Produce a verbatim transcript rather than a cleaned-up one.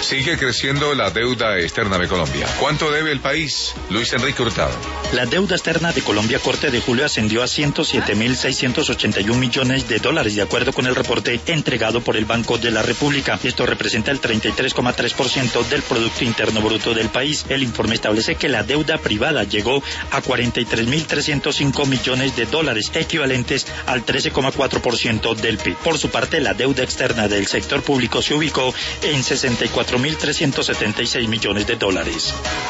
Sigue creciendo la deuda externa de Colombia. ¿Cuánto debe el país? Luis Enrique Hurtado. La deuda externa de Colombia a corte de julio ascendió a ciento siete mil seiscientos ochenta y un millones de dólares, de acuerdo con el reporte entregado por el Banco de la República. Esto representa el treinta y tres coma tres por ciento del Producto Interno Bruto del país. El informe establece que la deuda privada llegó a cuarenta y tres mil trescientos cinco millones de dólares, equivalentes al trece coma cuatro por ciento del P I B. Por su parte, la deuda externa del sector público se ubicó en sesenta y cuatro mil trescientos setenta y seis millones de dólares.